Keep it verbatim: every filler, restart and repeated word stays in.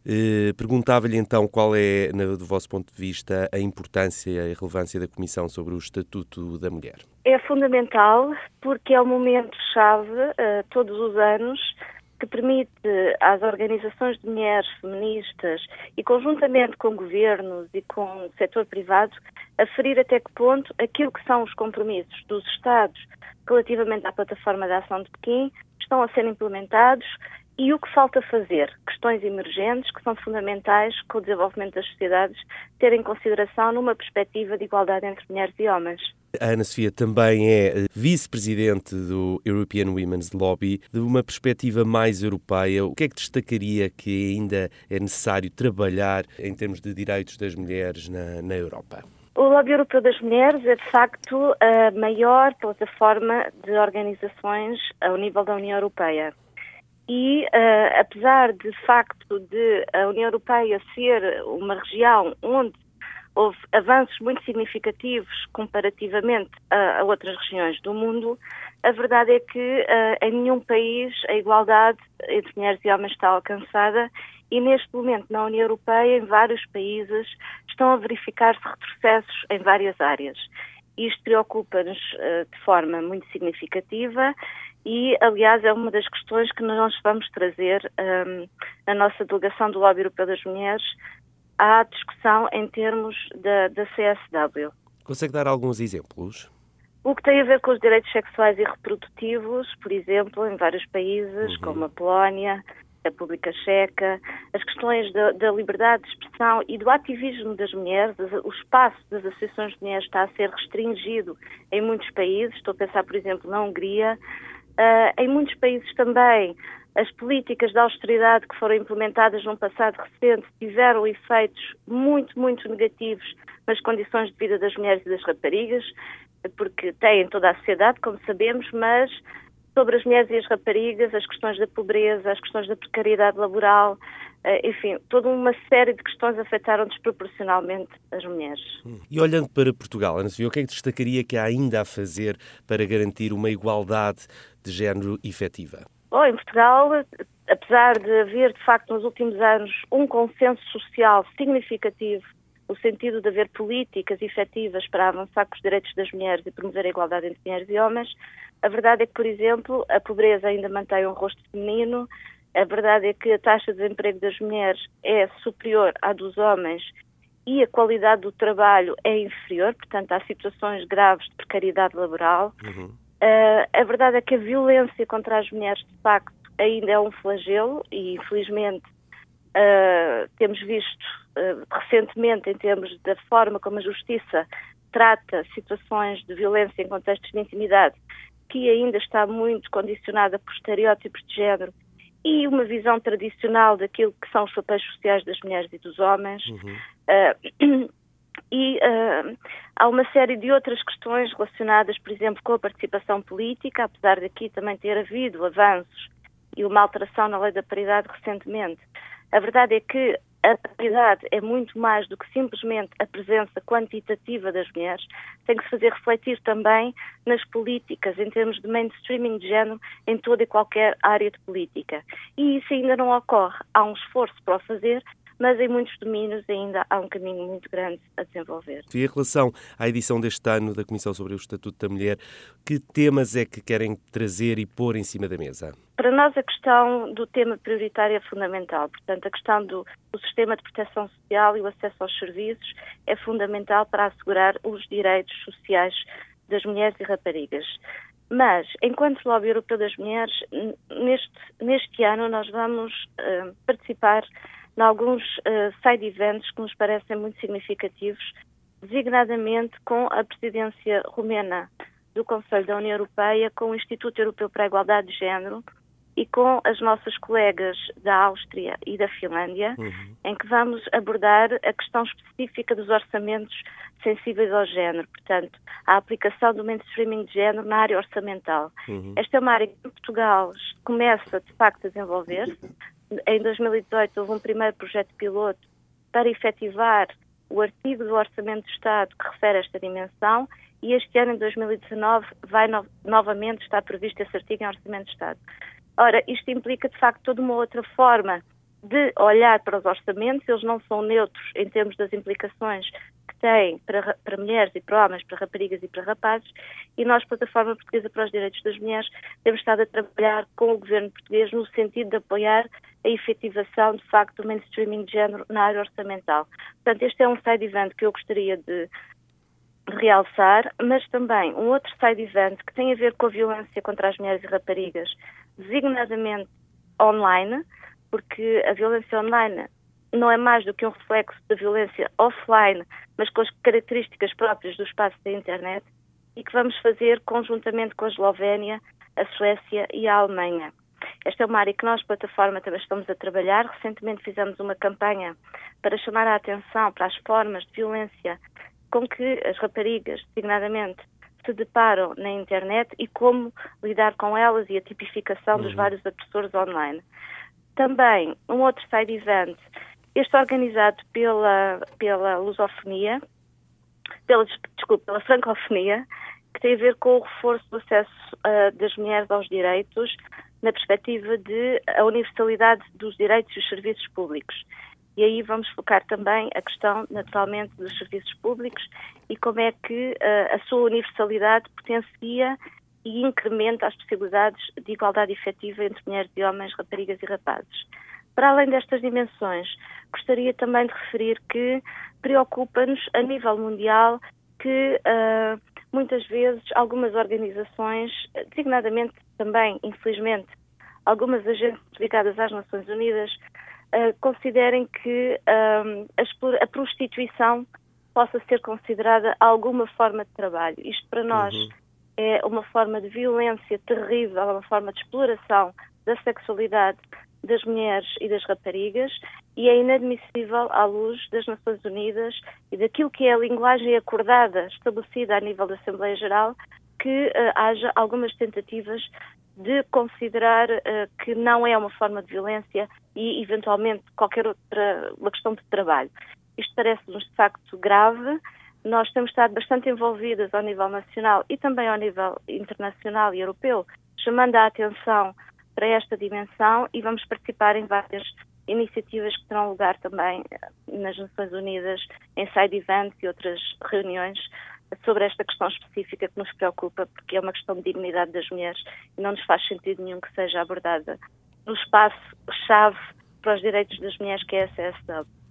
Eh, perguntava-lhe então qual é, no, do vosso ponto de vista, a importância e a relevância da Comissão sobre o Estatuto da Mulher. É fundamental porque é um momento-chave, uh, todos os anos, que permite às organizações de mulheres feministas e conjuntamente com governos e com o setor privado aferir até que ponto aquilo que são os compromissos dos Estados relativamente à plataforma de ação de Pequim estão a ser implementados e o que falta fazer, questões emergentes que são fundamentais com o desenvolvimento das sociedades terem em consideração numa perspectiva de igualdade entre mulheres e homens. A Ana Sofia também é vice-presidente do European Women's Lobby. De uma perspectiva mais europeia, o que é que destacaria que ainda é necessário trabalhar em termos de direitos das mulheres na, na Europa? O Lobby Europeu das Mulheres é, de facto, a maior plataforma de organizações ao nível da União Europeia. E, uh, apesar de facto de a União Europeia ser uma região onde houve avanços muito significativos comparativamente a, a outras regiões do mundo, a verdade é que uh, em nenhum país a igualdade entre mulheres e homens está alcançada e neste momento na União Europeia, em vários países, estão a verificar-se retrocessos em várias áreas. Isto preocupa-nos uh, de forma muito significativa e, aliás, é uma das questões que nós vamos trazer um, na nossa delegação do Lobby Europeu das Mulheres à discussão em termos da, da C S W. Consegue dar alguns exemplos? O que tem a ver com os direitos sexuais e reprodutivos, por exemplo, em vários países, uhum. como a Polónia, a República Checa, as questões da, da liberdade de expressão e do ativismo das mulheres, o espaço das associações de mulheres está a ser restringido em muitos países, estou a pensar, por exemplo, na Hungria. Uh, em muitos países também, as políticas de austeridade que foram implementadas no passado recente tiveram efeitos muito, muito negativos nas condições de vida das mulheres e das raparigas, porque têm toda a sociedade, como sabemos, mas sobre as mulheres e as raparigas, as questões da pobreza, as questões da precariedade laboral, enfim, toda uma série de questões afetaram desproporcionalmente as mulheres. E olhando para Portugal, Ana Sofia, o que é que destacaria que há ainda a fazer para garantir uma igualdade de género efetiva? Oh, em Portugal, apesar de haver, de facto, nos últimos anos um consenso social significativo no sentido de haver políticas efetivas para avançar com os direitos das mulheres e promover a igualdade entre mulheres e homens, a verdade é que, por exemplo, a pobreza ainda mantém um rosto feminino, a verdade é que a taxa de desemprego das mulheres é superior à dos homens e a qualidade do trabalho é inferior, portanto há situações graves de precariedade laboral. Uhum. Uh, a verdade é que a violência contra as mulheres, de facto, ainda é um flagelo e, infelizmente, uh, temos visto uh, recentemente, em termos da forma como a Justiça trata situações de violência em contextos de intimidade, que ainda está muito condicionada por estereótipos de género e uma visão tradicional daquilo que são os papéis sociais das mulheres e dos homens. Uhum. Uh, e uh, há uma série de outras questões relacionadas, por exemplo, com a participação política, apesar de aqui também ter havido avanços e uma alteração na lei da paridade recentemente. A verdade é que a paridade é muito mais do que simplesmente a presença quantitativa das mulheres, tem que se fazer refletir também nas políticas, em termos de mainstreaming de género, em toda e qualquer área de política. E isso ainda não ocorre. Há um esforço para o fazer, mas em muitos domínios ainda há um caminho muito grande a desenvolver. E em relação à edição deste ano da Comissão sobre o Estatuto da Mulher, que temas é que querem trazer e pôr em cima da mesa? Para nós a questão do tema prioritário é fundamental. Portanto, a questão do, do sistema de proteção social e o acesso aos serviços é fundamental para assegurar os direitos sociais das mulheres e raparigas. Mas, enquanto Lobby Europeu das Mulheres, neste, neste ano nós vamos uh, participar em alguns uh, side events que nos parecem muito significativos, designadamente com a presidência romena do Conselho da União Europeia, com o Instituto Europeu para a Igualdade de Género e com as nossas colegas da Áustria e da Finlândia, uhum. em que vamos abordar a questão específica dos orçamentos sensíveis ao género, portanto, a aplicação do mainstreaming de género na área orçamental. Uhum. Esta é uma área que em Portugal começa, de facto, a desenvolver-se. Em dois mil e dezoito houve um primeiro projeto piloto para efetivar o artigo do Orçamento do Estado que refere a esta dimensão e este ano, em dois mil e dezanove, vai no- novamente estar previsto esse artigo em Orçamento do Estado. Ora, isto implica, de facto, toda uma outra forma de olhar para os orçamentos. Eles não são neutros em termos das implicações que têm para, para mulheres e para homens, para raparigas e para rapazes, e nós, Plataforma Portuguesa para os Direitos das Mulheres, temos estado a trabalhar com o governo português no sentido de apoiar a efetivação, de facto, do mainstreaming de género na área orçamental. Portanto, este é um side event que eu gostaria de realçar, mas também um outro side event que tem a ver com a violência contra as mulheres e raparigas, designadamente online, porque a violência online não é mais do que um reflexo da violência offline, mas com as características próprias do espaço da internet, e que vamos fazer conjuntamente com a Eslovénia, a Suécia e a Alemanha. Esta é uma área que nós, plataforma, também estamos a trabalhar. Recentemente fizemos uma campanha para chamar a atenção para as formas de violência com que as raparigas, designadamente, se deparam na internet e como lidar com elas e a tipificação uhum. dos vários agressores online. Também, um outro side event, este organizado pela, pela lusofonia, pela, desculpe, pela francofonia, que tem a ver com o reforço do acesso uh, das mulheres aos direitos, na perspectiva de a universalidade dos direitos e os serviços públicos. E aí vamos focar também a questão, naturalmente, dos serviços públicos e como é que uh, a sua universalidade potencia e incrementa as possibilidades de igualdade efetiva entre mulheres e homens, raparigas e rapazes. Para além destas dimensões, gostaria também de referir que preocupa-nos a nível mundial que uh, muitas vezes algumas organizações, designadamente também, infelizmente, algumas agências ligadas às Nações Unidas, uh, considerem que uh, a, a prostituição possa ser considerada alguma forma de trabalho. Isto para nós uhum. é uma forma de violência terrível, é uma forma de exploração da sexualidade das mulheres e das raparigas, e é inadmissível à luz das Nações Unidas e daquilo que é a linguagem acordada, estabelecida a nível da Assembleia Geral, que uh, haja algumas tentativas de considerar uh, que não é uma forma de violência e, eventualmente, qualquer outra uma questão de trabalho. Isto parece-nos, de facto, grave. Nós temos estado bastante envolvidas ao nível nacional e também ao nível internacional e europeu, chamando a atenção para esta dimensão, e vamos participar em várias iniciativas que terão lugar também nas Nações Unidas, em side events e outras reuniões sobre esta questão específica que nos preocupa, porque é uma questão de dignidade das mulheres e não nos faz sentido nenhum que seja abordada no espaço-chave para os direitos das mulheres, que é a C S W.